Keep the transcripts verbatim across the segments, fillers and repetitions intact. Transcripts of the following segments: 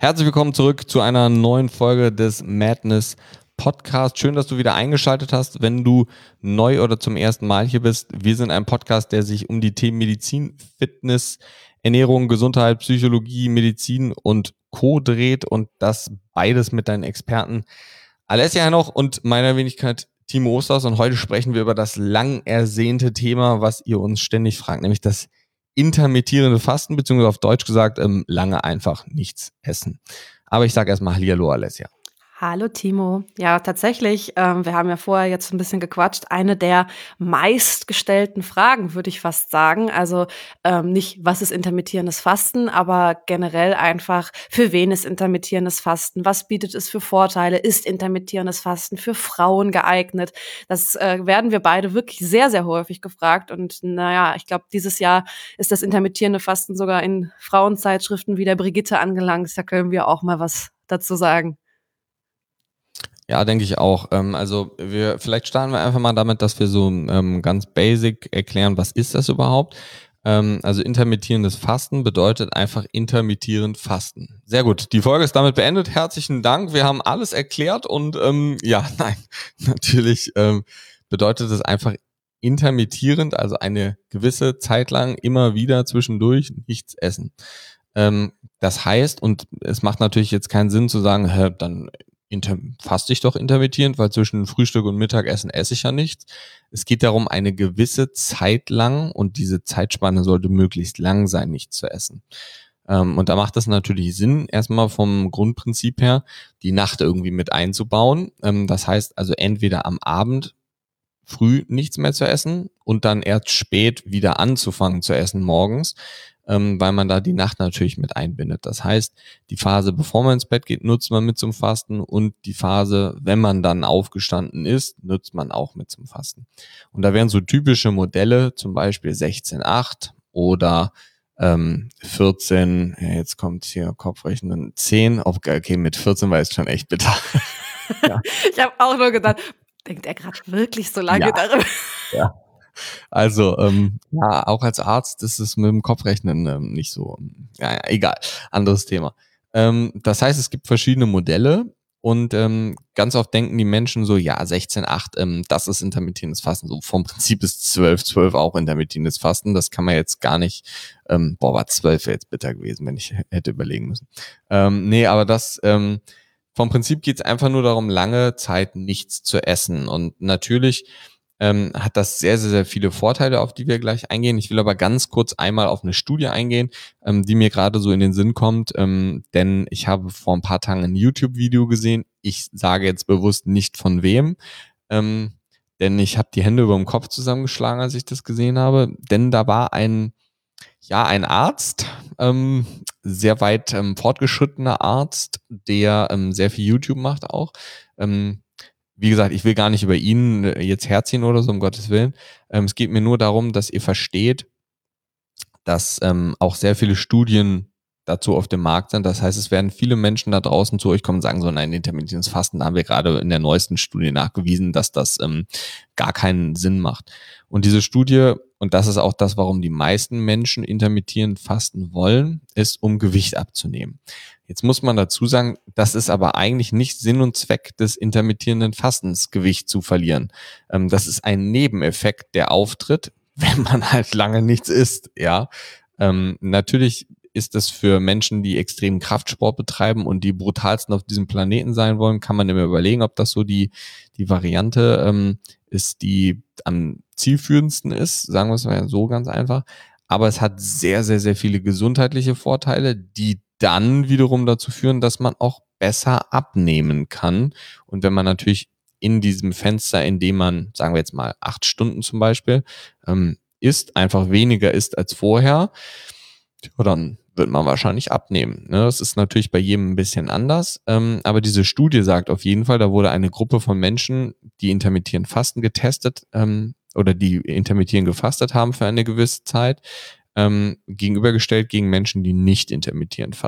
Herzlich willkommen zurück zu einer neuen Folge des Madness Podcast. Schön, dass du wieder eingeschaltet hast, wenn du neu oder zum ersten Mal hier bist. Wir sind ein Podcast, der sich um die Themen Medizin, Fitness, Ernährung, Gesundheit, Psychologie, Medizin und Co. dreht und das beides mit deinen Experten Alessia Henoch und meiner Wenigkeit Timo Osters. Und heute sprechen wir über das lang ersehnte Thema, was ihr uns ständig fragt, nämlich das intermittierende Fasten, beziehungsweise auf Deutsch gesagt, ähm, lange einfach nichts essen. Aber ich sage erstmal Hallihallo, Alessia. Hallo Timo. Ja, tatsächlich, ähm, wir haben ja vorher jetzt ein bisschen gequatscht, eine der meistgestellten Fragen, würde ich fast sagen. Also ähm, nicht, was ist intermittierendes Fasten, aber generell einfach, für wen ist intermittierendes Fasten? Was bietet es für Vorteile? Ist intermittierendes Fasten für Frauen geeignet? Das äh, werden wir beide wirklich sehr, sehr häufig gefragt. Und naja, ich glaube, dieses Jahr ist das intermittierende Fasten sogar in Frauenzeitschriften wie der Brigitte angelangt. Da können wir auch mal was dazu sagen. Ja, denke ich auch. Ähm, also wir, vielleicht starten wir einfach mal damit, dass wir so ähm, ganz basic erklären, was ist das überhaupt? Ähm, also intermittierendes Fasten bedeutet einfach intermittierend Fasten. Sehr gut. Die Folge ist damit beendet. Herzlichen Dank. Wir haben alles erklärt und ähm, ja, nein, natürlich ähm, bedeutet es einfach intermittierend, also eine gewisse Zeit lang immer wieder zwischendurch nichts essen. Ähm, das heißt, und es macht natürlich jetzt keinen Sinn zu sagen, hä, dann Inter- faste ich doch intermittierend, weil zwischen Frühstück und Mittagessen esse ich ja nichts. Es geht darum, eine gewisse Zeit lang, und diese Zeitspanne sollte möglichst lang sein, nichts zu essen. Ähm, und da macht es natürlich Sinn, erstmal vom Grundprinzip her, die Nacht irgendwie mit einzubauen. Ähm, das heißt also entweder am Abend früh nichts mehr zu essen und dann erst spät wieder anzufangen zu essen morgens, ähm, weil man da die Nacht natürlich mit einbindet. Das heißt, die Phase, bevor man ins Bett geht, nutzt man mit zum Fasten und die Phase, wenn man dann aufgestanden ist, nutzt man auch mit zum Fasten. Und da wären so typische Modelle, zum Beispiel sechzehn acht oder ähm, vierzehn, ja, jetzt kommt hier Kopfrechnen, zehn, okay, mit vierzehn war es schon echt bitter. Ja. Ich habe auch nur gedacht, denkt er gerade wirklich so lange ja. darüber? Ja. Also, ähm, ja, auch als Arzt ist es mit dem Kopfrechnen ähm, nicht so, ja, ja, egal, anderes Thema. Ähm, das heißt, es gibt verschiedene Modelle und ähm, ganz oft denken die Menschen so, ja, sechzehn acht, ähm, das ist intermittierendes Fasten. So vom Prinzip ist zwölf zwölf auch intermittierendes Fasten. Das kann man jetzt gar nicht, ähm, boah, war zwölf jetzt bitter gewesen, wenn ich hätte überlegen müssen. Ähm, nee, aber das, ähm, vom Prinzip geht es einfach nur darum, lange Zeit nichts zu essen. Und natürlich ähm, hat das sehr, sehr, sehr viele Vorteile, auf die wir gleich eingehen. Ich will aber ganz kurz einmal auf eine Studie eingehen, ähm, die mir gerade so in den Sinn kommt, ähm, denn ich habe vor ein paar Tagen ein YouTube-Video gesehen. Ich sage jetzt bewusst nicht von wem, ähm, denn ich habe die Hände über dem Kopf zusammengeschlagen, als ich das gesehen habe, denn da war ein ja, ein Arzt, ähm, sehr weit ähm, fortgeschrittener Arzt, der ähm, sehr viel YouTube macht auch. Ähm, wie gesagt, ich will gar nicht über ihn äh, jetzt herziehen oder so, um Gottes Willen. Ähm, es geht mir nur darum, dass ihr versteht, dass ähm, auch sehr viele Studien dazu auf dem Markt sind. Das heißt, es werden viele Menschen da draußen zu euch kommen und sagen so, nein, intermittierendes Fasten, da haben wir gerade in der neuesten Studie nachgewiesen, dass das ähm, gar keinen Sinn macht. Und diese Studie, und das ist auch das, warum die meisten Menschen intermittierend fasten wollen, ist, um Gewicht abzunehmen. Jetzt muss man dazu sagen, das ist aber eigentlich nicht Sinn und Zweck des intermittierenden Fastens, Gewicht zu verlieren. Ähm, das ist ein Nebeneffekt, der auftritt, wenn man halt lange nichts isst, ja. Ähm, natürlich ist das für Menschen, die extremen Kraftsport betreiben und die brutalsten auf diesem Planeten sein wollen, kann man immer überlegen, ob das so die, die Variante ähm, ist, die am zielführendsten ist, sagen wir es mal so ganz einfach. Aber es hat sehr, sehr, sehr viele gesundheitliche Vorteile, die dann wiederum dazu führen, dass man auch besser abnehmen kann. Und wenn man natürlich in diesem Fenster, in dem man, sagen wir jetzt mal, acht Stunden zum Beispiel, ähm, isst, einfach weniger isst als vorher, ja, dann wird man wahrscheinlich abnehmen. Ne? Das ist natürlich bei jedem ein bisschen anders. Ähm, aber diese Studie sagt auf jeden Fall, da wurde eine Gruppe von Menschen, die intermittierend Fasten getestet ähm, oder die intermittierend gefastet haben für eine gewisse Zeit, ähm, gegenübergestellt gegen Menschen, die nicht intermittierend fasten,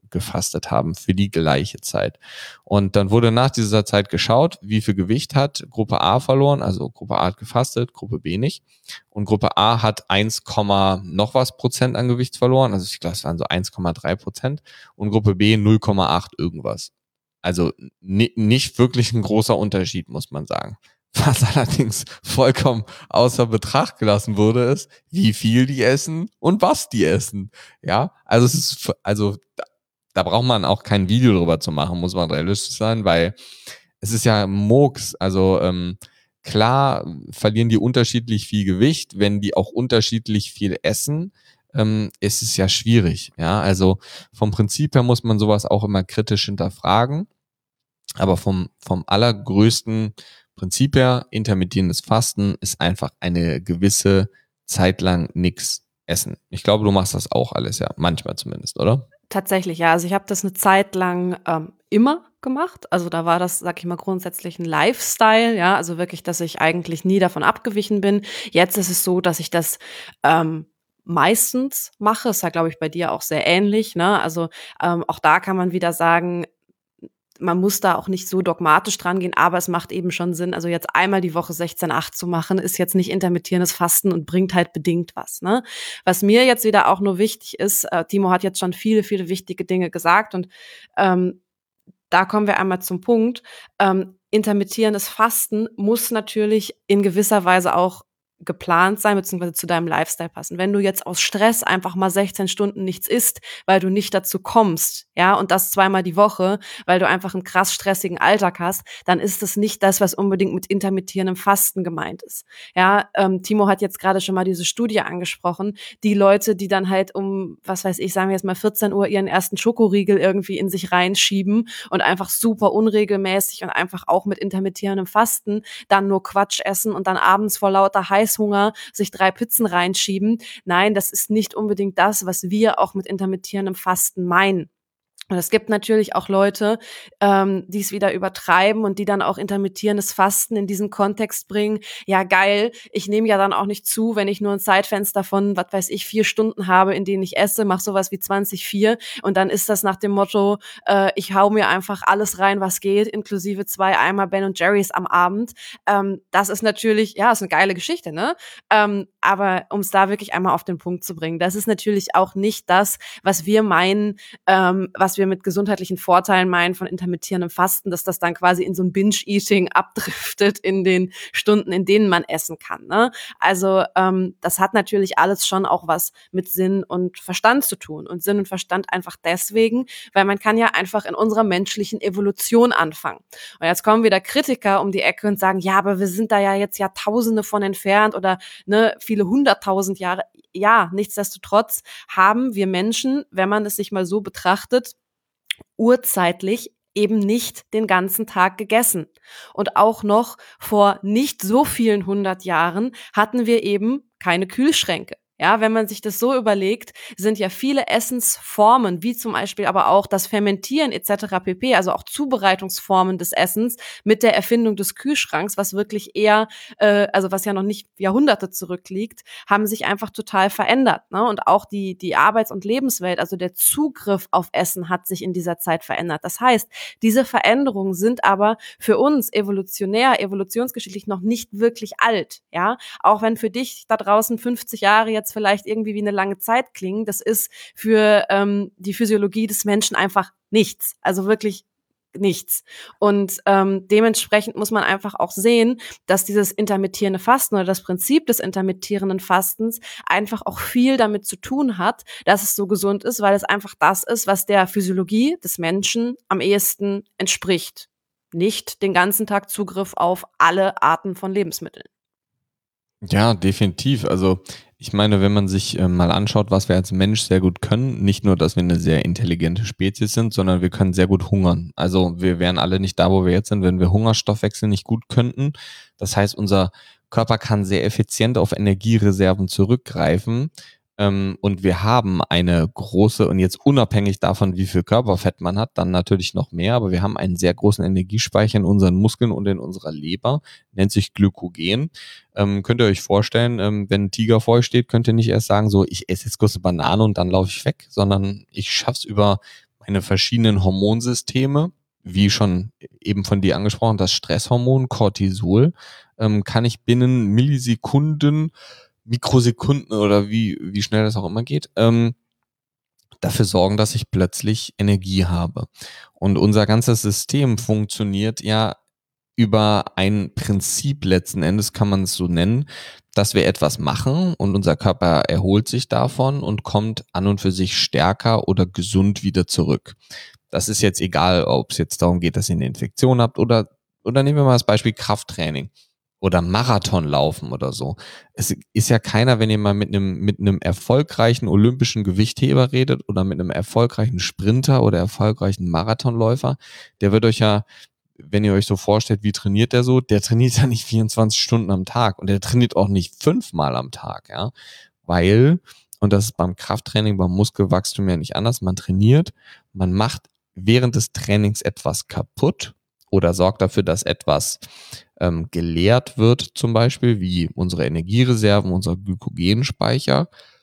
gefastet haben für die gleiche Zeit. Und dann wurde nach dieser Zeit geschaut, wie viel Gewicht hat Gruppe A verloren, also Gruppe A hat gefastet, Gruppe B nicht. Und Gruppe A hat eins, noch was Prozent an Gewicht verloren, also ich glaube, es waren so eins Komma drei Prozent und Gruppe B null Komma acht irgendwas. Also ni- nicht wirklich ein großer Unterschied, muss man sagen. Was allerdings vollkommen außer Betracht gelassen wurde, ist, wie viel die essen und was die essen. Ja, also es ist, also da, da braucht man auch kein Video drüber zu machen, muss man realistisch sein, weil es ist ja Murks. Also ähm, klar verlieren die unterschiedlich viel Gewicht, wenn die auch unterschiedlich viel essen. Ähm, ist es ja schwierig. Ja, also vom Prinzip her muss man sowas auch immer kritisch hinterfragen. Aber vom, vom allergrößten Prinzip her, intermittierendes Fasten ist einfach eine gewisse Zeit lang nichts essen. Ich glaube, du machst das auch alles, ja, manchmal zumindest, oder? Tatsächlich, ja. Also ich habe das eine Zeit lang ähm, immer gemacht. Also da war das, sag ich mal, grundsätzlich ein Lifestyle, ja. Also wirklich, dass ich eigentlich nie davon abgewichen bin. Jetzt ist es so, dass ich das ähm, meistens mache. Ist ja, glaube ich, bei dir auch sehr ähnlich, ne? Also ähm, auch da kann man wieder sagen, man muss da auch nicht so dogmatisch dran gehen, aber es macht eben schon Sinn. Also jetzt einmal die Woche sechzehn acht zu machen, ist jetzt nicht intermittierendes Fasten und bringt halt bedingt was, ne? Was mir jetzt wieder auch nur wichtig ist, äh, Timo hat jetzt schon viele, viele wichtige Dinge gesagt und ähm, da kommen wir einmal zum Punkt. Ähm, intermittierendes Fasten muss natürlich in gewisser Weise auch geplant sein, beziehungsweise zu deinem Lifestyle passen. Wenn du jetzt aus Stress einfach mal sechzehn Stunden nichts isst, weil du nicht dazu kommst, ja, und das zweimal die Woche, weil du einfach einen krass stressigen Alltag hast, dann ist das nicht das, was unbedingt mit intermittierendem Fasten gemeint ist. Ja, ähm, Timo hat jetzt gerade schon mal diese Studie angesprochen, die Leute, die dann halt um, was weiß ich, sagen wir jetzt mal vierzehn Uhr ihren ersten Schokoriegel irgendwie in sich reinschieben und einfach super unregelmäßig und einfach auch mit intermittierendem Fasten dann nur Quatsch essen und dann abends vor lauter Heißhunger sich drei Pizzen reinschieben. Nein, das ist nicht unbedingt das, was wir auch mit intermittierendem Fasten meinen. Und es gibt natürlich auch Leute, ähm, die es wieder übertreiben und die dann auch intermittierendes Fasten in diesen Kontext bringen. Ja, geil, ich nehme ja dann auch nicht zu, wenn ich nur ein Zeitfenster von, was weiß ich, vier Stunden habe, in denen ich esse, mach sowas wie zwanzig vier und dann ist das nach dem Motto, äh, ich hau mir einfach alles rein, was geht, inklusive zwei Eimer Ben und Jerry's am Abend. Ähm, das ist natürlich, ja, ist eine geile Geschichte, ne? Ähm, aber um es da wirklich einmal auf den Punkt zu bringen, das ist natürlich auch nicht das, was wir meinen, ähm, was wir mit gesundheitlichen Vorteilen meinen von intermittierendem Fasten, dass das dann quasi in so ein Binge-Eating abdriftet in den Stunden, in denen man essen kann, ne? Also ähm, das hat natürlich alles schon auch was mit Sinn und Verstand zu tun. Und Sinn und Verstand einfach deswegen, weil man kann ja einfach in unserer menschlichen Evolution anfangen. Und jetzt kommen wieder Kritiker um die Ecke und sagen, ja, aber wir sind da ja jetzt Jahrtausende von entfernt oder ne, viele hunderttausend Jahre. Ja, nichtsdestotrotz haben wir Menschen, wenn man es sich mal so betrachtet, urzeitlich eben nicht den ganzen Tag gegessen. Und auch noch vor nicht so vielen hundert Jahren hatten wir eben keine Kühlschränke. Ja, wenn man sich das so überlegt, sind ja viele Essensformen, wie zum Beispiel aber auch das Fermentieren et cetera pp., also auch Zubereitungsformen des Essens mit der Erfindung des Kühlschranks, was wirklich eher, äh, also was ja noch nicht Jahrhunderte zurückliegt, haben sich einfach total verändert, ne? Und auch die die Arbeits- und Lebenswelt, also der Zugriff auf Essen hat sich in dieser Zeit verändert. Das heißt, diese Veränderungen sind aber für uns evolutionär, evolutionsgeschichtlich noch nicht wirklich alt, ja? Auch wenn für dich da draußen fünfzig Jahre jetzt vielleicht irgendwie wie eine lange Zeit klingen, das ist für ähm, die Physiologie des Menschen einfach nichts. Also wirklich nichts. Und ähm, dementsprechend muss man einfach auch sehen, dass dieses intermittierende Fasten oder das Prinzip des intermittierenden Fastens einfach auch viel damit zu tun hat, dass es so gesund ist, weil es einfach das ist, was der Physiologie des Menschen am ehesten entspricht. Nicht den ganzen Tag Zugriff auf alle Arten von Lebensmitteln. Ja, definitiv. Also ich meine, wenn man sich äh, mal anschaut, was wir als Mensch sehr gut können, nicht nur, dass wir eine sehr intelligente Spezies sind, sondern wir können sehr gut hungern. Also wir wären alle nicht da, wo wir jetzt sind, wenn wir Hungerstoffwechsel nicht gut könnten. Das heißt, unser Körper kann sehr effizient auf Energiereserven zurückgreifen. Ähm, und wir haben eine große, und jetzt unabhängig davon, wie viel Körperfett man hat, dann natürlich noch mehr, aber wir haben einen sehr großen Energiespeicher in unseren Muskeln und in unserer Leber, nennt sich Glykogen. Ähm, könnt ihr euch vorstellen, ähm, wenn ein Tiger vor euch steht, könnt ihr nicht erst sagen, so, ich esse jetzt kurz eine Banane und dann laufe ich weg, sondern ich schaff's über meine verschiedenen Hormonsysteme, wie schon eben von dir angesprochen, das Stresshormon Cortisol, ähm, kann ich binnen Millisekunden, Mikrosekunden oder wie, wie schnell das auch immer geht, ähm, dafür sorgen, dass ich plötzlich Energie habe. Und unser ganzes System funktioniert ja über ein Prinzip letzten Endes, kann man es so nennen, dass wir etwas machen und unser Körper erholt sich davon und kommt an und für sich stärker oder gesund wieder zurück. Das ist jetzt egal, ob es jetzt darum geht, dass ihr eine Infektion habt oder, oder nehmen wir mal das Beispiel Krafttraining oder Marathonlaufen oder so. Es ist ja keiner, wenn ihr mal mit einem, mit einem erfolgreichen olympischen Gewichtheber redet oder mit einem erfolgreichen Sprinter oder erfolgreichen Marathonläufer, der wird euch ja, wenn ihr euch so vorstellt, wie trainiert der so, der trainiert ja nicht vierundzwanzig Stunden am Tag und der trainiert auch nicht fünfmal am Tag, ja, weil, und das ist beim Krafttraining, beim Muskelwachstum ja nicht anders, man trainiert, man macht während des Trainings etwas kaputt oder sorgt dafür, dass etwas ähm, geleert wird, zum Beispiel, wie unsere Energiereserven, unser Glykogenspeicher.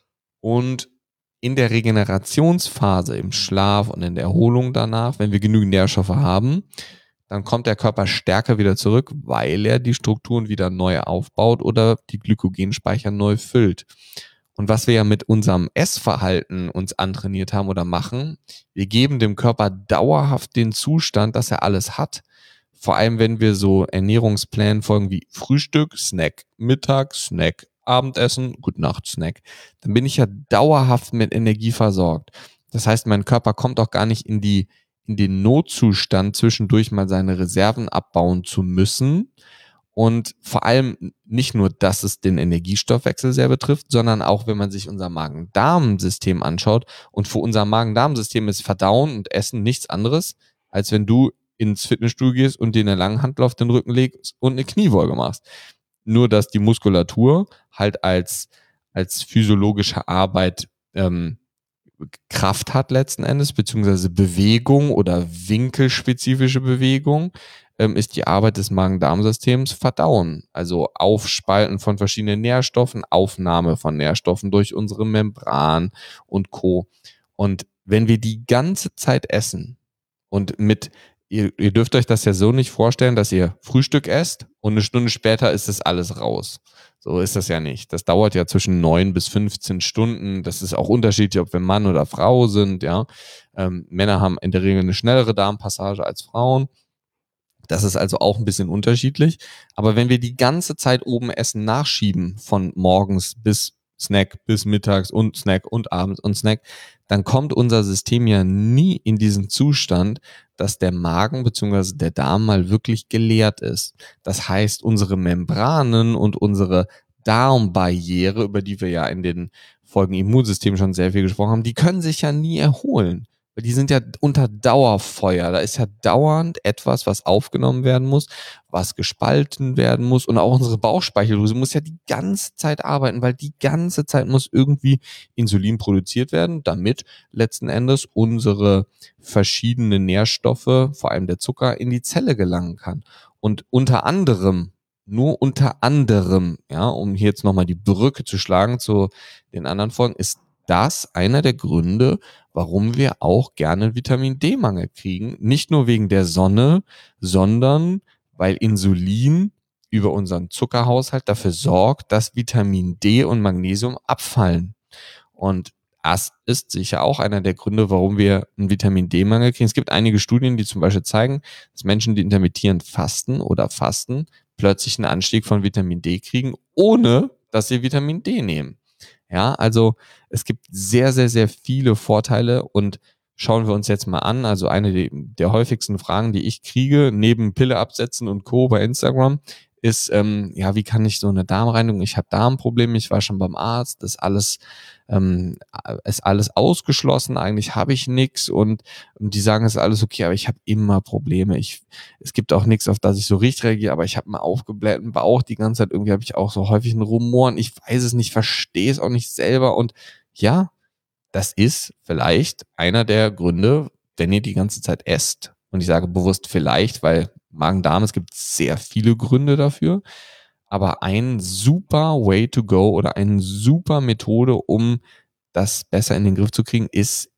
Und in der Regenerationsphase, im Schlaf und in der Erholung danach, wenn wir genügend Nährstoffe haben, dann kommt der Körper stärker wieder zurück, weil er die Strukturen wieder neu aufbaut oder die Glykogenspeicher neu füllt. Und was wir ja mit unserem Essverhalten uns antrainiert haben oder machen, wir geben dem Körper dauerhaft den Zustand, dass er alles hat. Vor allem, wenn wir so Ernährungsplänen folgen wie Frühstück, Snack, Mittag, Snack, Abendessen, Gute-Nacht, Snack, dann bin ich ja dauerhaft mit Energie versorgt. Das heißt, mein Körper kommt auch gar nicht in die, in den Notzustand, zwischendurch mal seine Reserven abbauen zu müssen. Und vor allem nicht nur, dass es den Energiestoffwechsel sehr betrifft, sondern auch, wenn man sich unser Magen-Darm-System anschaut. Und für unser Magen-Darm-System ist Verdauen und Essen nichts anderes, als wenn du ins Fitnessstudio gehst und dir eine Langhantel auf den Rücken legst und eine Kniebeuge machst. Nur, dass die Muskulatur halt als, als physiologische Arbeit ähm, Kraft hat letzten Endes, beziehungsweise Bewegung oder winkelspezifische Bewegung, ähm, ist die Arbeit des Magen-Darm-Systems Verdauen. Also Aufspalten von verschiedenen Nährstoffen, Aufnahme von Nährstoffen durch unsere Membran und Co. Und wenn wir die ganze Zeit essen und mit, ihr, ihr dürft euch das ja so nicht vorstellen, dass ihr Frühstück esst und eine Stunde später ist das alles raus. So ist das ja nicht. Das dauert ja zwischen neun bis fünfzehn Stunden. Das ist auch unterschiedlich, ob wir Mann oder Frau sind, ja. Ähm, Männer haben in der Regel eine schnellere Darmpassage als Frauen. Das ist also auch ein bisschen unterschiedlich. Aber wenn wir die ganze Zeit oben Essen nachschieben, von morgens bis Snack, bis mittags und Snack und abends und Snack, dann kommt unser System ja nie in diesen Zustand, dass der Magen bzw. der Darm mal wirklich geleert ist. Das heißt, unsere Membranen und unsere Darmbarriere, über die wir ja in den Folgen Immunsystem schon sehr viel gesprochen haben, die können sich ja nie erholen. Weil die sind ja unter Dauerfeuer. Da ist ja dauernd etwas, was aufgenommen werden muss, was gespalten werden muss. Und auch unsere Bauchspeicheldrüse muss ja die ganze Zeit arbeiten, weil die ganze Zeit muss irgendwie Insulin produziert werden, damit letzten Endes unsere verschiedenen Nährstoffe, vor allem der Zucker, in die Zelle gelangen kann. Und unter anderem, nur unter anderem, ja, um hier jetzt nochmal die Brücke zu schlagen zu den anderen Folgen, ist das einer der Gründe, warum wir auch gerne Vitamin-D-Mangel kriegen. Nicht nur wegen der Sonne, sondern weil Insulin über unseren Zuckerhaushalt dafür sorgt, dass Vitamin D und Magnesium abfallen. Und das ist sicher auch einer der Gründe, warum wir einen Vitamin-D-Mangel kriegen. Es gibt einige Studien, die zum Beispiel zeigen, dass Menschen, die intermittierend fasten oder fasten, plötzlich einen Anstieg von Vitamin D kriegen, ohne dass sie Vitamin D nehmen. Ja, also es gibt sehr, sehr, sehr viele Vorteile und schauen wir uns jetzt mal an. Also eine der häufigsten Fragen, die ich kriege, neben Pille absetzen und Co. bei Instagram, ist, ähm, ja, wie kann ich so eine Darmreinigung, ich habe Darmprobleme, ich war schon beim Arzt, das alles, ähm, ist alles ausgeschlossen, eigentlich habe ich nichts und die sagen, es ist alles okay, aber ich habe immer Probleme. Ich, es gibt auch nichts, auf das ich so richtig reagiere, aber ich habe einen aufgeblähten Bauch die ganze Zeit, irgendwie habe ich auch so häufig einen Rumoren, ich weiß es nicht, verstehe es auch nicht selber und ja, das ist vielleicht einer der Gründe, wenn ihr die ganze Zeit esst. Und ich sage bewusst vielleicht, weil Magen-Darm, es gibt sehr viele Gründe dafür. Aber ein super Way to go oder eine super Methode, um das besser in den Griff zu kriegen, ist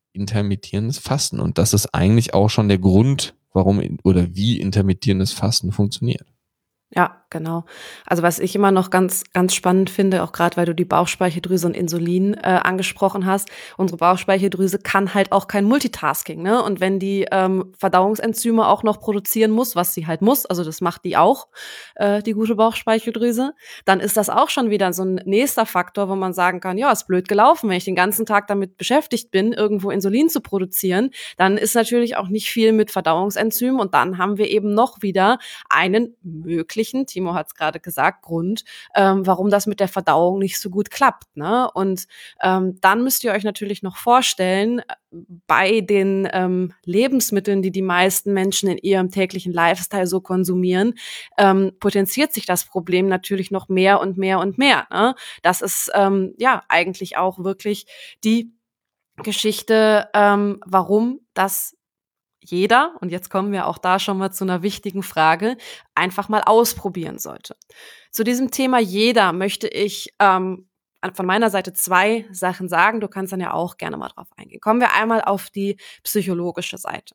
intermittierendes Fasten. Und das ist eigentlich auch schon der Grund, warum oder wie intermittierendes Fasten funktioniert. Ja, genau. Also, was ich immer noch ganz ganz spannend finde, auch gerade, weil du die Bauchspeicheldrüse und Insulin, äh, angesprochen hast. Unsere Bauchspeicheldrüse kann halt auch kein Multitasking, ne? Und wenn die, ähm, Verdauungsenzyme auch noch produzieren muss, was sie halt muss, also das macht die auch, äh, die gute Bauchspeicheldrüse, dann ist das auch schon wieder so ein nächster Faktor, wo man sagen kann: „Ja, ist blöd gelaufen. Wenn ich den ganzen Tag damit beschäftigt bin, irgendwo Insulin zu produzieren, dann ist natürlich auch nicht viel mit Verdauungsenzymen und dann haben wir eben noch wieder einen möglichen, Timo hat es gerade gesagt, Grund, ähm, warum das mit der Verdauung nicht so gut klappt. Ne? Und ähm, dann müsst ihr euch natürlich noch vorstellen, bei den ähm, Lebensmitteln, die die meisten Menschen in ihrem täglichen Lifestyle so konsumieren, ähm, potenziert sich das Problem natürlich noch mehr und mehr und mehr. Ne? Das ist ähm, ja eigentlich auch wirklich die Geschichte, ähm, warum das jeder, und jetzt kommen wir auch da schon mal zu einer wichtigen Frage, einfach mal ausprobieren sollte. Zu diesem Thema jeder möchte ich ähm, von meiner Seite zwei Sachen sagen. Du kannst dann ja auch gerne mal drauf eingehen. Kommen wir einmal auf die psychologische Seite.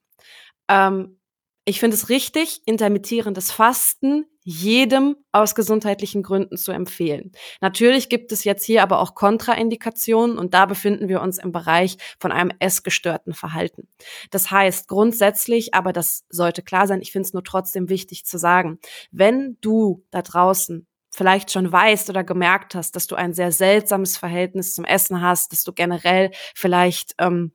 Ähm, Ich finde es richtig, intermittierendes Fasten jedem aus gesundheitlichen Gründen zu empfehlen. Natürlich gibt es jetzt hier aber auch Kontraindikationen und da befinden wir uns im Bereich von einem essgestörten Verhalten. Das heißt grundsätzlich, aber das sollte klar sein, ich finde es nur trotzdem wichtig zu sagen, wenn du da draußen vielleicht schon weißt oder gemerkt hast, dass du ein sehr seltsames Verhältnis zum Essen hast, dass du generell vielleicht ähm,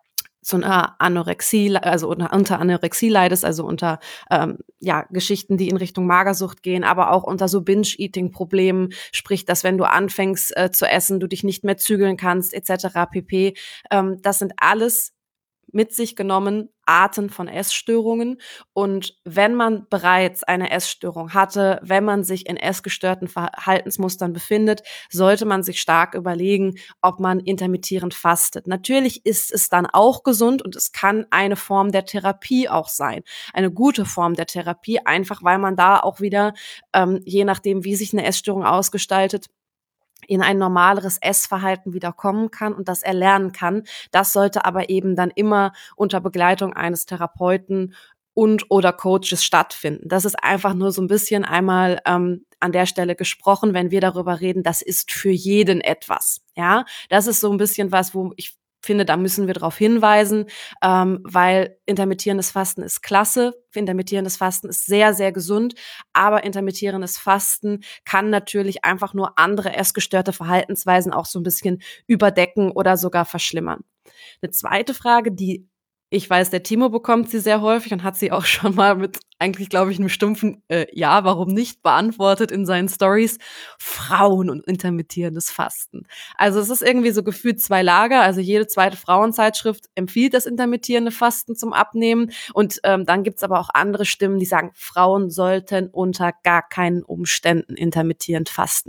so einer Anorexie, also unter Anorexie leidest, also unter ähm, ja Geschichten, die in Richtung Magersucht gehen, aber auch unter so Binge-Eating-Problemen, sprich, dass wenn du anfängst äh, zu essen, du dich nicht mehr zügeln kannst, et cetera pp. Ähm, das sind alles mit sich genommen Arten von Essstörungen. Und wenn man bereits eine Essstörung hatte, wenn man sich in essgestörten Verhaltensmustern befindet, sollte man sich stark überlegen, ob man intermittierend fastet. Natürlich ist es dann auch gesund und es kann eine Form der Therapie auch sein. Eine gute Form der Therapie, einfach weil man da auch wieder, ähm, je nachdem, wie sich eine Essstörung ausgestaltet, in ein normaleres Essverhalten wieder kommen kann und das erlernen kann. Das sollte aber eben dann immer unter Begleitung eines Therapeuten und oder Coaches stattfinden. Das ist einfach nur so ein bisschen einmal ähm, an der Stelle gesprochen, wenn wir darüber reden, das ist für jeden etwas. Ja, das ist so ein bisschen was, wo ich finde, da müssen wir darauf hinweisen, ähm, weil intermittierendes Fasten ist klasse, intermittierendes Fasten ist sehr, sehr gesund, aber intermittierendes Fasten kann natürlich einfach nur andere essgestörte Verhaltensweisen auch so ein bisschen überdecken oder sogar verschlimmern. Eine zweite Frage, die ich weiß, der Timo bekommt sie sehr häufig und hat sie auch schon mal mit eigentlich, glaube ich, einem stumpfen äh, Ja, warum nicht beantwortet in seinen Stories. Frauen und intermittierendes Fasten. Also es ist irgendwie so gefühlt zwei Lager. Also jede zweite Frauenzeitschrift empfiehlt das intermittierende Fasten zum Abnehmen. Und ähm, dann gibt's aber auch andere Stimmen, die sagen, Frauen sollten unter gar keinen Umständen intermittierend fasten.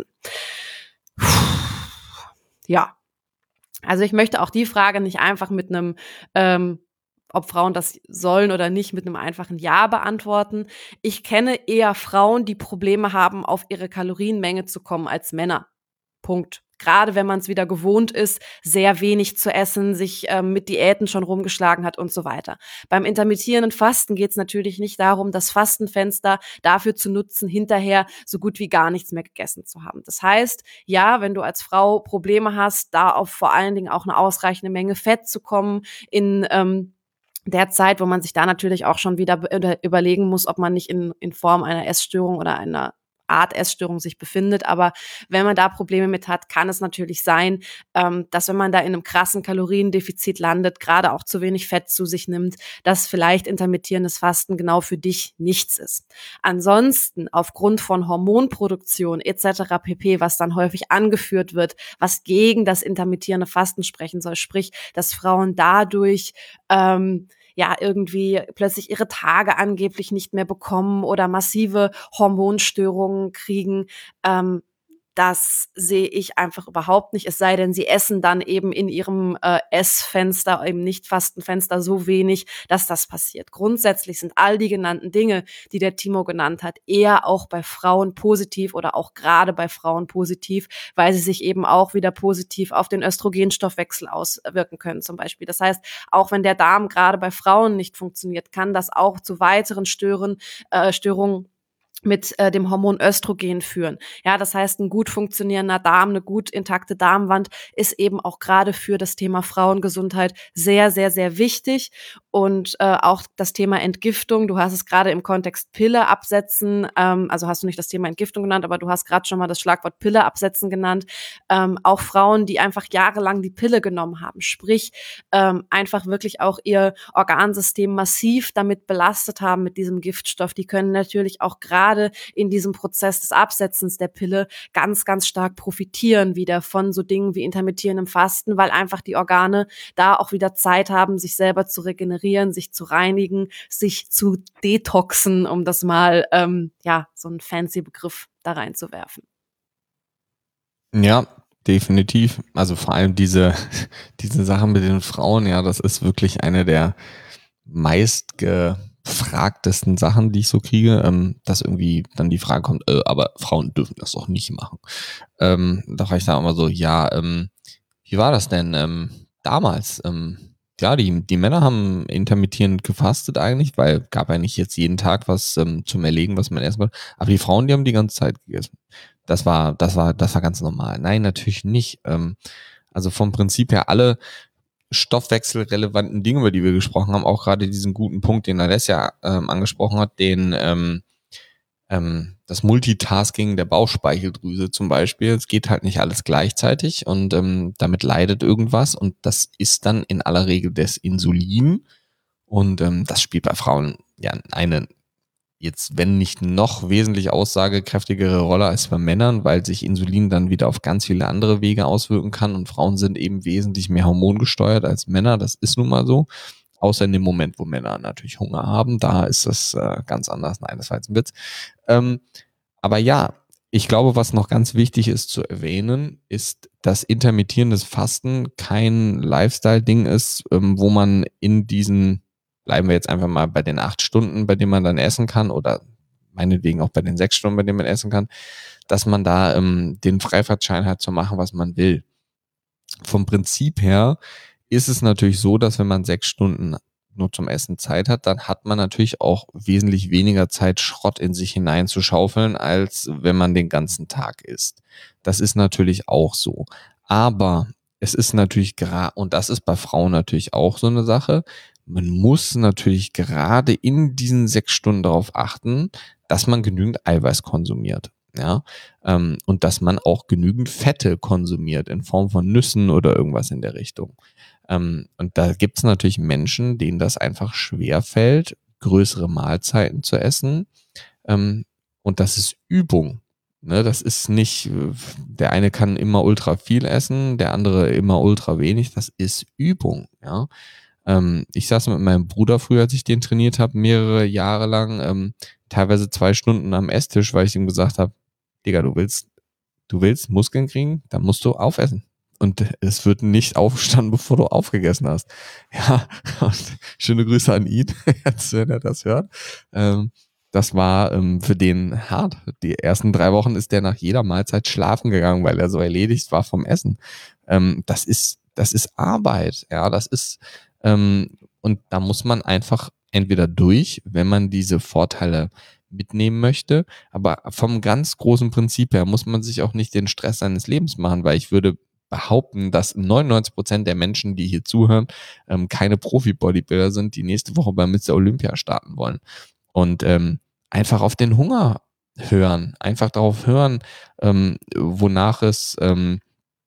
Ja, also ich möchte auch die Frage nicht einfach mit einem, ähm, ob Frauen das sollen oder nicht, mit einem einfachen Ja beantworten. Ich kenne eher Frauen, die Probleme haben, auf ihre Kalorienmenge zu kommen, als Männer. Punkt. Gerade wenn man es wieder gewohnt ist, sehr wenig zu essen, sich ähm, mit Diäten schon rumgeschlagen hat und so weiter. Beim intermittierenden Fasten geht es natürlich nicht darum, das Fastenfenster dafür zu nutzen, hinterher so gut wie gar nichts mehr gegessen zu haben. Das heißt, ja, wenn du als Frau Probleme hast, da auf vor allen Dingen auch eine ausreichende Menge Fett zu kommen, in ähm, der Zeit, wo man sich da natürlich auch schon wieder be- überlegen muss, ob man nicht in, in Form einer Essstörung oder einer Art Essstörung sich befindet. Aber wenn man da Probleme mit hat, kann es natürlich sein, ähm, dass wenn man da in einem krassen Kaloriendefizit landet, gerade auch zu wenig Fett zu sich nimmt, dass vielleicht intermittierendes Fasten genau für dich nichts ist. Ansonsten aufgrund von Hormonproduktion et cetera pp., was dann häufig angeführt wird, was gegen das intermittierende Fasten sprechen soll, sprich, dass Frauen dadurch ähm, ja irgendwie plötzlich ihre Tage angeblich nicht mehr bekommen oder massive Hormonstörungen kriegen. Ähm, das sehe ich einfach überhaupt nicht, es sei denn, sie essen dann eben in ihrem äh, Essfenster, eben nicht Fastenfenster, so wenig, dass das passiert. Grundsätzlich sind all die genannten Dinge, die der Timo genannt hat, eher auch bei Frauen positiv oder auch gerade bei Frauen positiv, weil sie sich eben auch wieder positiv auf den Östrogenstoffwechsel auswirken können zum Beispiel. Das heißt, auch wenn der Darm gerade bei Frauen nicht funktioniert, kann das auch zu weiteren Stören, äh, Störungen mit äh, dem Hormon Östrogen führen. Ja, das heißt, ein gut funktionierender Darm, eine gut intakte Darmwand ist eben auch gerade für das Thema Frauengesundheit sehr, sehr, sehr wichtig. Und äh, auch das Thema Entgiftung, du hast es gerade im Kontext Pille absetzen, ähm, also hast du nicht das Thema Entgiftung genannt, aber du hast gerade schon mal das Schlagwort Pille absetzen genannt. Ähm, auch Frauen, die einfach jahrelang die Pille genommen haben, sprich ähm, einfach wirklich auch ihr Organsystem massiv damit belastet haben mit diesem Giftstoff, die können natürlich auch gerade in diesem Prozess des Absetzens der Pille ganz, ganz stark profitieren wieder von so Dingen wie intermittierendem Fasten, weil einfach die Organe da auch wieder Zeit haben, sich selber zu regenerieren, sich zu reinigen, sich zu detoxen, um das mal, ähm, ja, so einen fancy Begriff da reinzuwerfen. Ja, definitiv. Also vor allem diese, diese Sachen mit den Frauen, ja, das ist wirklich eine der meistgefragtesten Sachen, die ich so kriege, ähm, dass irgendwie dann die Frage kommt, äh, aber Frauen dürfen das doch nicht machen. Ähm, da war ich da immer so, ja, ähm, wie war das denn ähm, damals? Ähm, ja, die, die Männer haben intermittierend gefastet eigentlich, weil gab ja nicht jetzt jeden Tag was ähm, zum Erlegen, was man essen konnte. Aber die Frauen, die haben die ganze Zeit gegessen. Das war, das war, das war ganz normal. Nein, natürlich nicht. Ähm, also vom Prinzip her alle stoffwechselrelevanten Dinge, über die wir gesprochen haben, auch gerade diesen guten Punkt, den Alessia ähm, angesprochen hat, den ähm, ähm, das Multitasking der Bauchspeicheldrüse zum Beispiel. Es geht halt nicht alles gleichzeitig und ähm, damit leidet irgendwas und das ist dann in aller Regel das Insulin und ähm, das spielt bei Frauen ja eine jetzt, wenn nicht noch wesentlich aussagekräftigere Rolle als bei Männern, weil sich Insulin dann wieder auf ganz viele andere Wege auswirken kann und Frauen sind eben wesentlich mehr hormongesteuert als Männer, das ist nun mal so. Außer in dem Moment, wo Männer natürlich Hunger haben, da ist das äh, ganz anders. Nein, das war jetzt ein Witz. Ähm, aber ja, ich glaube, was noch ganz wichtig ist zu erwähnen, ist, dass intermittierendes Fasten kein Lifestyle-Ding ist, ähm, wo man in diesen, bleiben wir jetzt einfach mal bei den acht Stunden, bei denen man dann essen kann, oder meinetwegen auch bei den sechs Stunden, bei denen man essen kann, dass man da ähm, den Freifahrtschein hat zu machen, was man will. Vom Prinzip her ist es natürlich so, dass wenn man sechs Stunden nur zum Essen Zeit hat, dann hat man natürlich auch wesentlich weniger Zeit, Schrott in sich hineinzuschaufeln, als wenn man den ganzen Tag isst. Das ist natürlich auch so. Aber es ist natürlich gerade, und das ist bei Frauen natürlich auch so eine Sache, man muss natürlich gerade in diesen sechs Stunden darauf achten, dass man genügend Eiweiß konsumiert. Ja, ähm, und dass man auch genügend Fette konsumiert in Form von Nüssen oder irgendwas in der Richtung. Ähm, und da gibt es natürlich Menschen, denen das einfach schwer fällt, größere Mahlzeiten zu essen. Ähm, und das ist Übung. Ne, das ist nicht, der eine kann immer ultra viel essen, der andere immer ultra wenig. Das ist Übung. Ja. Ähm, ich saß mit meinem Bruder früher, als ich den trainiert habe, mehrere Jahre lang, ähm, teilweise zwei Stunden am Esstisch, weil ich ihm gesagt habe, Digga, du willst, du willst Muskeln kriegen, dann musst du aufessen. Und es wird nicht aufgestanden, bevor du aufgegessen hast. Ja, und schöne Grüße an ihn, jetzt, wenn er das hört. Ähm, das war ähm, für den hart. Die ersten drei Wochen ist der nach jeder Mahlzeit schlafen gegangen, weil er so erledigt war vom Essen. Ähm, das ist, das ist Arbeit. Ja, das ist, ähm, und da muss man einfach entweder durch, wenn man diese Vorteile mitnehmen möchte, aber vom ganz großen Prinzip her muss man sich auch nicht den Stress seines Lebens machen, weil ich würde behaupten, dass neunundneunzig Prozent der Menschen, die hier zuhören, ähm, keine Profi-Bodybuilder sind, die nächste Woche bei Mister Olympia starten wollen. Und ähm, einfach auf den Hunger hören, einfach darauf hören, ähm, wonach es ähm,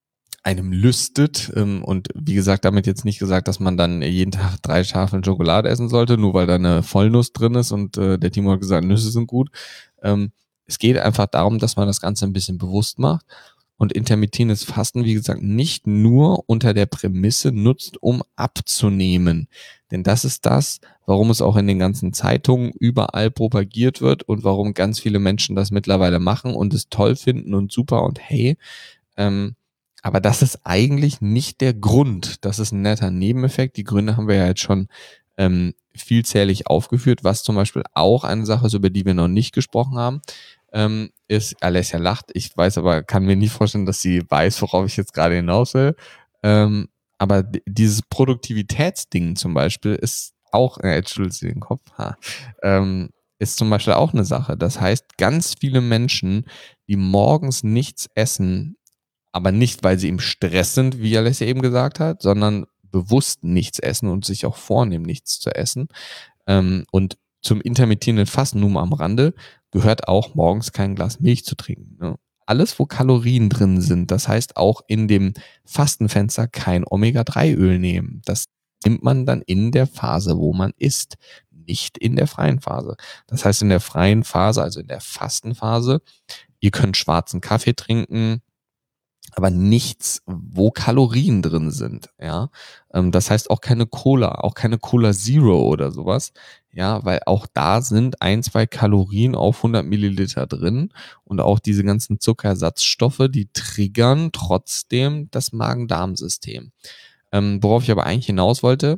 einem lüstet. Ähm, und wie gesagt, damit jetzt nicht gesagt, dass man dann jeden Tag drei Tafeln Schokolade essen sollte, nur weil da eine Vollnuss drin ist und äh, der Timo hat gesagt, Nüsse sind gut. Ähm, es geht einfach darum, dass man das Ganze ein bisschen bewusst macht und intermittierendes Fasten, wie gesagt, nicht nur unter der Prämisse nutzt, um abzunehmen. Denn das ist das, warum es auch in den ganzen Zeitungen überall propagiert wird und warum ganz viele Menschen das mittlerweile machen und es toll finden und super und hey, ähm, aber das ist eigentlich nicht der Grund. Das ist ein netter Nebeneffekt. Die Gründe haben wir ja jetzt schon ähm, vielzählig aufgeführt, was zum Beispiel auch eine Sache ist, über die wir noch nicht gesprochen haben, ähm, ist, Alessia lacht, ich weiß aber, kann mir nicht vorstellen, dass sie weiß, worauf ich jetzt gerade hinaus will. Ähm, aber d- dieses Produktivitätsding zum Beispiel ist auch, äh, jetzt schüttelt sie den Kopf, ha, ähm, ist zum Beispiel auch eine Sache. Das heißt, ganz viele Menschen, die morgens nichts essen, aber nicht, weil sie im Stress sind, wie Alessia eben gesagt hat, sondern bewusst nichts essen und sich auch vornehmen, nichts zu essen. Ähm, und zum intermittierenden Fasten, nur mal am Rande, gehört auch morgens kein Glas Milch zu trinken. Ne? Alles, wo Kalorien drin sind, das heißt auch in dem Fastenfenster kein Omega drei Öl nehmen. Das nimmt man dann in der Phase, wo man isst, nicht in der freien Phase. Das heißt, in der freien Phase, also in der Fastenphase, ihr könnt schwarzen Kaffee trinken, aber nichts, wo Kalorien drin sind, ja. Ähm, das heißt auch keine Cola, auch keine Cola Zero oder sowas, ja, weil auch da sind ein, zwei Kalorien auf hundert Milliliter drin und auch diese ganzen Zuckerersatzstoffe, die triggern trotzdem das Magen-Darm-System. Ähm, worauf ich aber eigentlich hinaus wollte,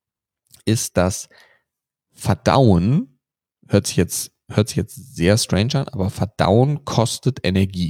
ist, dass Verdauen, hört sich jetzt, hört sich jetzt sehr strange an, aber Verdauen kostet Energie.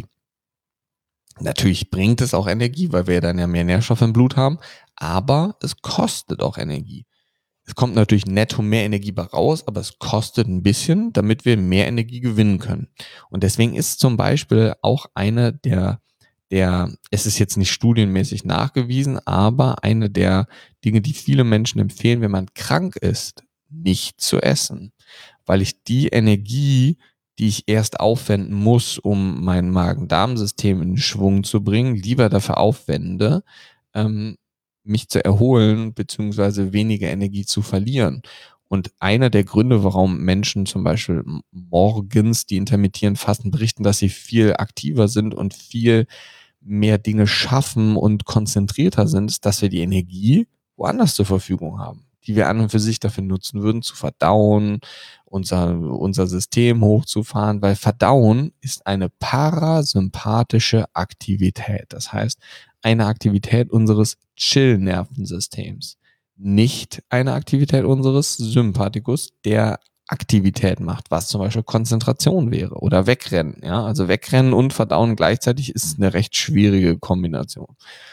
Natürlich bringt es auch Energie, weil wir dann ja mehr Nährstoffe im Blut haben, aber es kostet auch Energie. Es kommt natürlich netto mehr Energie bei raus, aber es kostet ein bisschen, damit wir mehr Energie gewinnen können. Und deswegen ist zum Beispiel auch eine der, der, es ist jetzt nicht studienmäßig nachgewiesen, aber eine der Dinge, die viele Menschen empfehlen, wenn man krank ist, nicht zu essen, weil ich die Energie, die ich erst aufwenden muss, um mein Magen-Darm-System in Schwung zu bringen, lieber dafür aufwende, ähm, mich zu erholen, beziehungsweise weniger Energie zu verlieren. Und einer der Gründe, warum Menschen zum Beispiel morgens, die intermittierend fasten, berichten, dass sie viel aktiver sind und viel mehr Dinge schaffen und konzentrierter sind, ist, dass wir die Energie woanders zur Verfügung haben, die wir an und für sich dafür nutzen würden, zu verdauen, unser, unser System hochzufahren, weil Verdauen ist eine parasympathische Aktivität. Das heißt, eine Aktivität unseres Chill-Nervensystems, nicht eine Aktivität unseres Sympathikus, der Aktivität macht, was zum Beispiel Konzentration wäre oder Wegrennen. Ja, also Wegrennen und Verdauen gleichzeitig ist eine recht schwierige Kombination.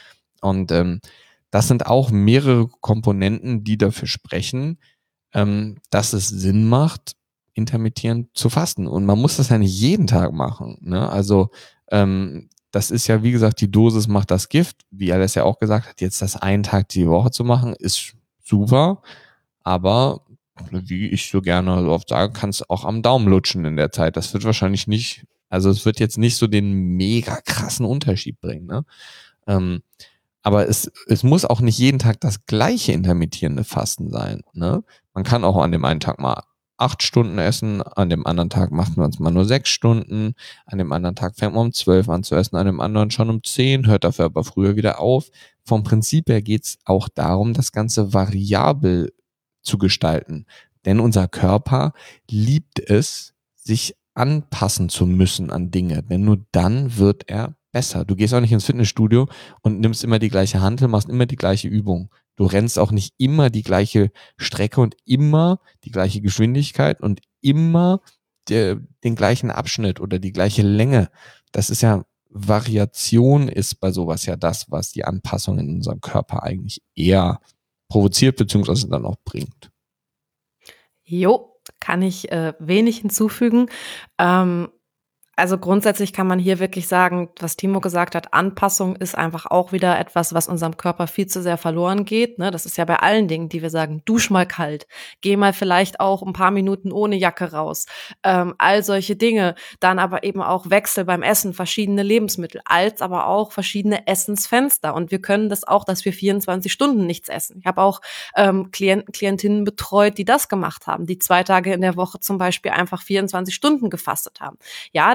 Und ähm, das sind auch mehrere Komponenten, die dafür sprechen, ähm, dass es Sinn macht, intermittierend zu fasten. Und man muss das ja nicht jeden Tag machen. Ne? Also ähm, das ist ja, wie gesagt, die Dosis macht das Gift. Wie er das ja auch gesagt hat, jetzt das einen Tag die Woche zu machen, ist super. Aber wie ich so gerne so oft sage, kannst du auch am Daumen lutschen in der Zeit. Das wird wahrscheinlich nicht, also es wird jetzt nicht so den mega krassen Unterschied bringen. Ne? Ähm, aber es, es muss auch nicht jeden Tag das gleiche intermittierende Fasten sein. Ne? Man kann auch an dem einen Tag mal acht Stunden essen, an dem anderen Tag macht man es mal nur sechs Stunden, an dem anderen Tag fängt man um zwölf an zu essen, an dem anderen schon um zehn, hört dafür aber früher wieder auf. Vom Prinzip her geht's auch darum, das Ganze variabel zu gestalten. Denn unser Körper liebt es, sich anpassen zu müssen an Dinge. Denn nur dann wird er besser. Du gehst auch nicht ins Fitnessstudio und nimmst immer die gleiche Hantel, machst immer die gleiche Übung. Du rennst auch nicht immer die gleiche Strecke und immer die gleiche Geschwindigkeit und immer der, den gleichen Abschnitt oder die gleiche Länge. Das ist ja, Variation ist bei sowas ja das, was die Anpassung in unserem Körper eigentlich eher provoziert beziehungsweise dann auch bringt. Jo, kann ich äh, wenig hinzufügen. Ähm, also grundsätzlich kann man hier wirklich sagen, was Timo gesagt hat, Anpassung ist einfach auch wieder etwas, was unserem Körper viel zu sehr verloren geht. Ne? Das ist ja bei allen Dingen, die wir sagen, dusch mal kalt, geh mal vielleicht auch ein paar Minuten ohne Jacke raus. Ähm, all solche Dinge. Dann aber eben auch Wechsel beim Essen, verschiedene Lebensmittel, als aber auch verschiedene Essensfenster. Und wir können das auch, dass wir vierundzwanzig Stunden nichts essen. Ich habe auch ähm, Klienten, Klientinnen betreut, die das gemacht haben, die zwei Tage in der Woche zum Beispiel einfach vierundzwanzig Stunden gefastet haben. Ja, da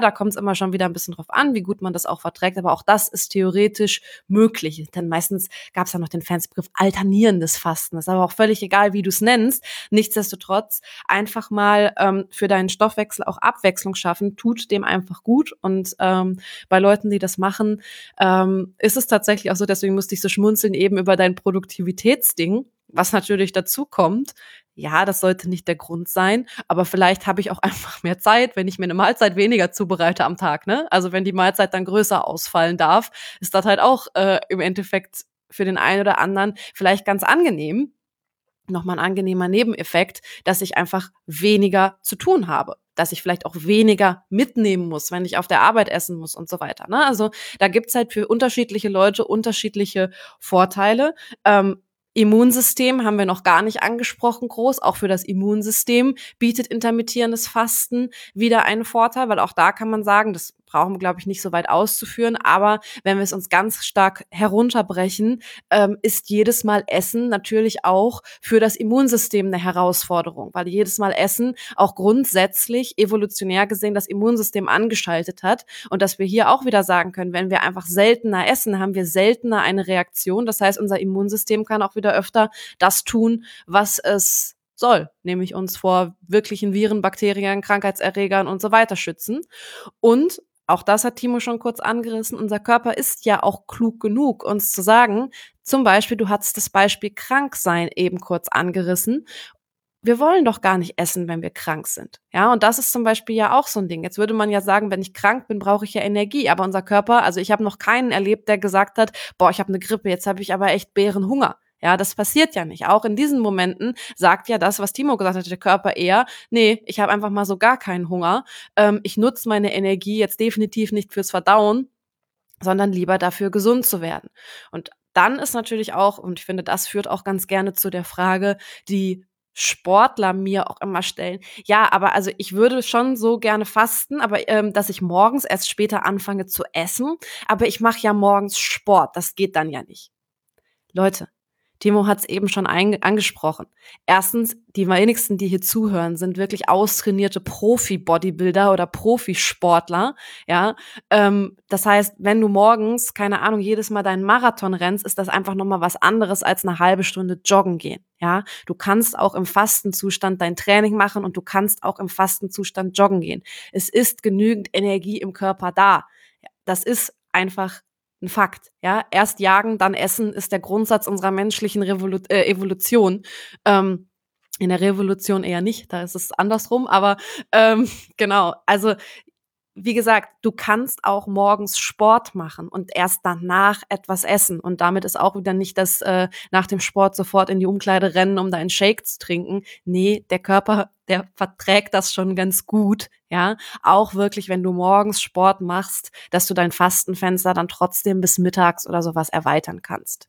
da kommt es immer schon wieder ein bisschen drauf an, wie gut man das auch verträgt, aber auch das ist theoretisch möglich. Denn meistens gab es ja noch den fancy Begriff alternierendes Fasten. Das ist aber auch völlig egal, wie du es nennst. Nichtsdestotrotz einfach mal ähm, für deinen Stoffwechsel auch Abwechslung schaffen, tut dem einfach gut. Und ähm, bei Leuten, die das machen, ähm, ist es tatsächlich auch so, deswegen musste ich so schmunzeln eben über dein Produktivitätsding, was natürlich dazu kommt. Ja, das sollte nicht der Grund sein, aber vielleicht habe ich auch einfach mehr Zeit, wenn ich mir eine Mahlzeit weniger zubereite am Tag, ne? Also wenn die Mahlzeit dann größer ausfallen darf, ist das halt auch äh, im Endeffekt für den einen oder anderen vielleicht ganz angenehm. Nochmal ein angenehmer Nebeneffekt, dass ich einfach weniger zu tun habe, dass ich vielleicht auch weniger mitnehmen muss, wenn ich auf der Arbeit essen muss und so weiter. Ne? Also da gibt's halt für unterschiedliche Leute unterschiedliche Vorteile. Ähm, Immunsystem haben wir noch gar nicht angesprochen groß. Auch für das Immunsystem bietet intermittierendes Fasten wieder einen Vorteil, weil auch da kann man sagen, das brauchen wir, glaube ich, nicht so weit auszuführen. Aber wenn wir es uns ganz stark herunterbrechen, ähm, ist jedes Mal Essen natürlich auch für das Immunsystem eine Herausforderung, weil jedes Mal Essen auch grundsätzlich evolutionär gesehen das Immunsystem angeschaltet hat und dass wir hier auch wieder sagen können, wenn wir einfach seltener essen, haben wir seltener eine Reaktion. Das heißt, unser Immunsystem kann auch wieder öfter das tun, was es soll, nämlich uns vor wirklichen Viren, Bakterien, Krankheitserregern und so weiter schützen. Und auch das hat Timo schon kurz angerissen. Unser Körper ist ja auch klug genug, uns zu sagen, zum Beispiel, du hattest das Beispiel Kranksein eben kurz angerissen. Wir wollen doch gar nicht essen, wenn wir krank sind. Ja, und das ist zum Beispiel ja auch so ein Ding. Jetzt würde man ja sagen, wenn ich krank bin, brauche ich ja Energie. Aber unser Körper, also ich habe noch keinen erlebt, der gesagt hat, boah, ich habe eine Grippe, jetzt habe ich aber echt Bärenhunger. Ja, das passiert ja nicht. Auch in diesen Momenten sagt ja das, was Timo gesagt hat, der Körper eher, nee, ich habe einfach mal so gar keinen Hunger. Ähm, ich nutze meine Energie jetzt definitiv nicht fürs Verdauen, sondern lieber dafür gesund zu werden. Und dann ist natürlich auch, und ich finde, das führt auch ganz gerne zu der Frage, die Sportler mir auch immer stellen. Ja, aber also ich würde schon so gerne fasten, aber ähm, dass ich morgens erst später anfange zu essen, aber ich mache ja morgens Sport, das geht dann ja nicht. Leute, Timo hat es eben schon ein, angesprochen. Erstens, die wenigsten, die hier zuhören, sind wirklich austrainierte Profi-Bodybuilder oder Profisportler. Ja, ähm, das heißt, wenn du morgens, keine Ahnung, jedes Mal deinen Marathon rennst, ist das einfach nochmal was anderes als eine halbe Stunde joggen gehen. Ja, du kannst auch im Fastenzustand dein Training machen und du kannst auch im Fastenzustand joggen gehen. Es ist genügend Energie im Körper da. Das ist einfach ein Fakt, ja. Erst jagen, dann essen ist der Grundsatz unserer menschlichen Revolu- äh, Evolution. Ähm, in der Revolution eher nicht, da ist es andersrum, aber ähm, genau, also wie gesagt, du kannst auch morgens Sport machen und erst danach etwas essen. Und damit ist auch wieder nicht das äh, nach dem Sport sofort in die Umkleide rennen, um da einen Shake zu trinken. Nee, der Körper, der verträgt das schon ganz gut. Ja, auch wirklich, wenn du morgens Sport machst, dass du dein Fastenfenster dann trotzdem bis mittags oder sowas erweitern kannst.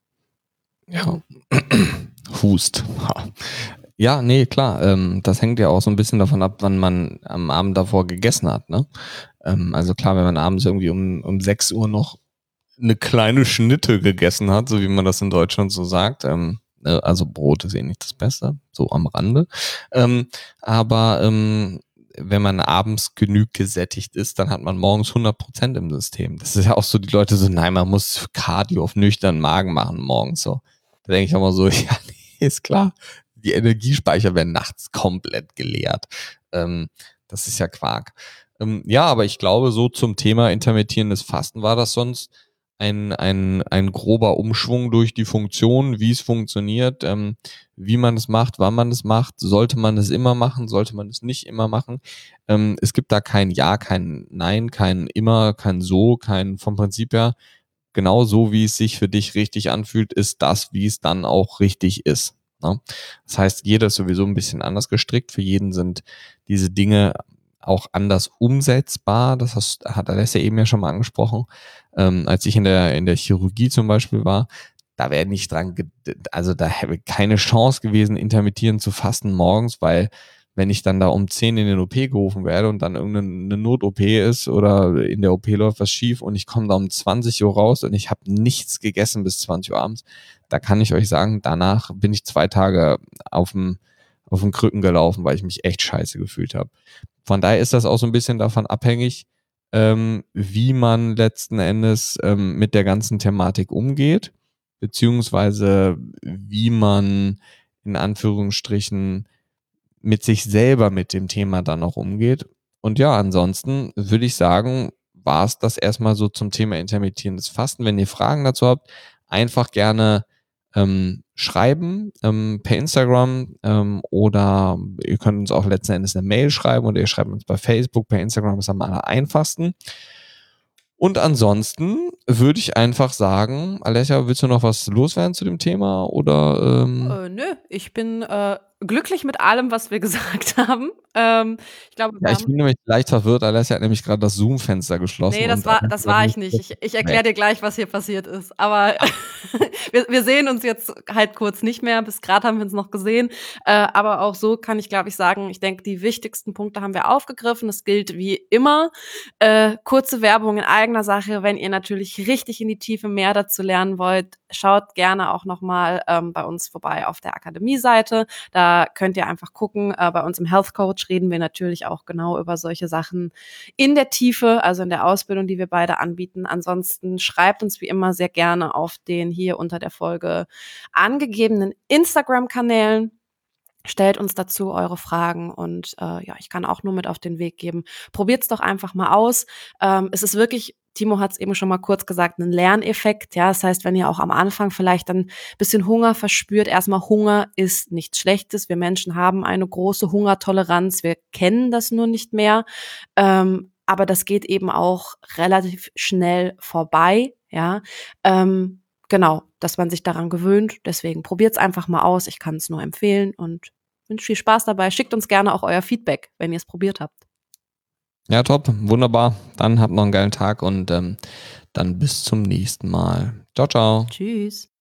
Ja, Hust. Ha. Ja, nee, klar. Ähm, das hängt ja auch so ein bisschen davon ab, wann man am Abend davor gegessen hat. Ne? Ähm, also klar, wenn man abends irgendwie um, um sechs Uhr noch eine kleine Schnitte gegessen hat, so wie man das in Deutschland so sagt. Ähm, äh, also Brot ist eh nicht das Beste, so am Rande. Ähm, aber ähm, wenn man abends genug gesättigt ist, dann hat man morgens hundert Prozent im System. Das ist ja auch so, die Leute so, nein, man muss Cardio auf nüchternen Magen machen morgens so. Da denke ich auch mal so, ja, nee, ist klar. Die Energiespeicher werden nachts komplett geleert. Ähm, das ist ja Quark. Ähm, ja, aber ich glaube, so zum Thema intermittierendes Fasten war das sonst ein, ein, ein grober Umschwung durch die Funktion, wie es funktioniert, ähm, wie man es macht, wann man es macht. Sollte man es immer machen, sollte man es nicht immer machen. Ähm, es gibt da kein Ja, kein Nein, kein Immer, kein So, kein vom Prinzip her. Genau so, wie es sich für dich richtig anfühlt, ist das, wie es dann auch richtig ist. Ne? Das heißt, jeder ist sowieso ein bisschen anders gestrickt. Für jeden sind diese Dinge auch anders umsetzbar. Das hast, hat Alessia eben ja schon mal angesprochen. Ähm, als ich in der, in der Chirurgie zum Beispiel war, da wäre nicht dran, also da hätte keine Chance gewesen, intermittierend zu fasten morgens, weil wenn ich dann da um zehn in den O P gerufen werde und dann irgendeine Not-O P ist oder in der O P läuft was schief und ich komme da um zwanzig Uhr raus und ich habe nichts gegessen bis zwanzig Uhr abends, da kann ich euch sagen, danach bin ich zwei Tage auf dem auf den Krücken gelaufen, weil ich mich echt scheiße gefühlt habe. Von daher ist das auch so ein bisschen davon abhängig, ähm, wie man letzten Endes ähm, mit der ganzen Thematik umgeht, beziehungsweise wie man in Anführungsstrichen mit sich selber mit dem Thema dann auch umgeht. Und ja, ansonsten würde ich sagen, war es das erstmal so zum Thema intermittierendes Fasten. Wenn ihr Fragen dazu habt, einfach gerne ähm, schreiben ähm, per Instagram ähm, oder ihr könnt uns auch letzten Endes eine Mail schreiben oder ihr schreibt uns bei Facebook, per Instagram ist am aller einfachsten. Und ansonsten würde ich einfach sagen, Alessia, willst du noch was loswerden zu dem Thema oder? Ähm Äh, nö, ich bin äh, glücklich mit allem, was wir gesagt haben. Ähm, ich glaube, Ja, wir ich haben bin nämlich leicht verwirrt. Alessia hat nämlich gerade das Zoom-Fenster geschlossen Nee, das und war Alessia das war war nämlich ich nicht. kurz Ich ich erkläre weg. dir gleich, was hier passiert ist. Aber wir wir sehen uns jetzt halt kurz nicht mehr. Bis grad haben wir uns noch gesehen. Äh, aber auch so kann ich, glaube ich, sagen, ich denke, die wichtigsten Punkte haben wir aufgegriffen. Es gilt wie immer, äh, kurze Werbung in eigener Sache. Wenn ihr natürlich richtig in die Tiefe mehr dazu lernen wollt, schaut gerne auch noch mal ähm, bei uns vorbei auf der Akademie-Seite. Da könnt ihr einfach gucken. Äh, bei uns im Health Coach reden wir natürlich auch genau über solche Sachen in der Tiefe, also in der Ausbildung, die wir beide anbieten. Ansonsten schreibt uns wie immer sehr gerne auf den hier unter der Folge angegebenen Instagram-Kanälen. Stellt uns dazu eure Fragen und äh, ja, ich kann auch nur mit auf den Weg geben. Probiert's doch einfach mal aus. Ähm, es ist wirklich, Timo hat es eben schon mal kurz gesagt, ein Lerneffekt. Ja, das heißt, wenn ihr auch am Anfang vielleicht dann ein bisschen Hunger verspürt, erstmal Hunger ist nichts Schlechtes. Wir Menschen haben eine große Hungertoleranz. Wir kennen das nur nicht mehr. Ähm, aber das geht eben auch relativ schnell vorbei. Ja, ähm, genau, dass man sich daran gewöhnt. Deswegen probiert's einfach mal aus. Ich kann es nur empfehlen und wünsche viel Spaß dabei. Schickt uns gerne auch euer Feedback, wenn ihr es probiert habt. Ja, top, wunderbar. Dann habt noch einen geilen Tag und ähm, dann bis zum nächsten Mal. Ciao, ciao. Tschüss.